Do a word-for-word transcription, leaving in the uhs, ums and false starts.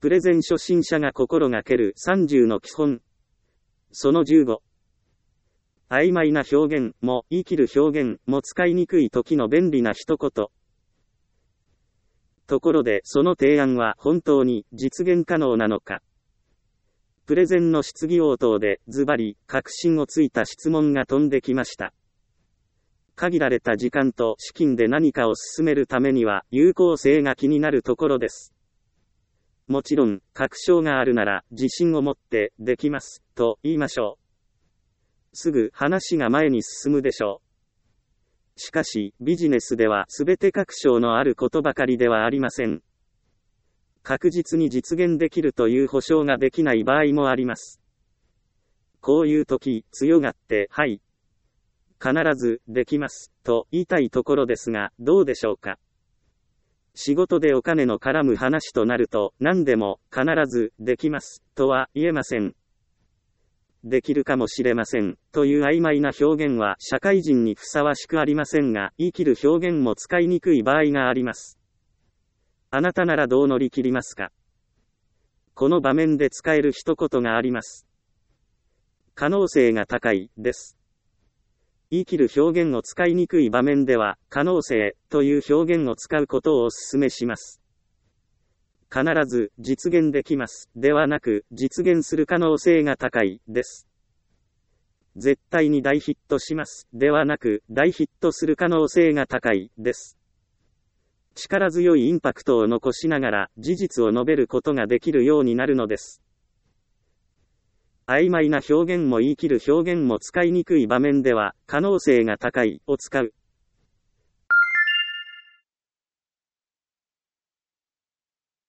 プレゼン初心者が心がけるさんじゅうの基本。そのじゅうご。曖昧な表現も言い切る表現も使いにくい時の便利な一言。ところでその提案は本当に実現可能なのか。プレゼンの質疑応答でズバリ確信をついた質問が飛んできました。限られた時間と資金で何かを進めるためには有効性が気になるところです。もちろん、確証があるなら自信を持ってできますと言いましょう。すぐ話が前に進むでしょう。しかし、ビジネスでは全て確証のあることばかりではありません。確実に実現できるという保証ができない場合もあります。こういう時、強がって、はい。必ず、できます、と言いたいところですが、どうでしょうか。仕事でお金の絡む話となると、何でも、必ず、できます、とは言えません。できるかもしれません、という曖昧な表現は社会人にふさわしくありませんが、言い切る表現も使いにくい場合があります。あなたならどう乗り切りますか？この場面で使える一言があります。可能性が高い、です。言い切る表現を使いにくい場面では、可能性という表現を使うことをお勧めします。必ず実現できますではなく、実現する可能性が高いです。絶対に大ヒットしますではなく、大ヒットする可能性が高いです。力強いインパクトを残しながら事実を述べることができるようになるのです。曖昧な表現も言い切る表現も使いにくい場面では、可能性が高いを使う。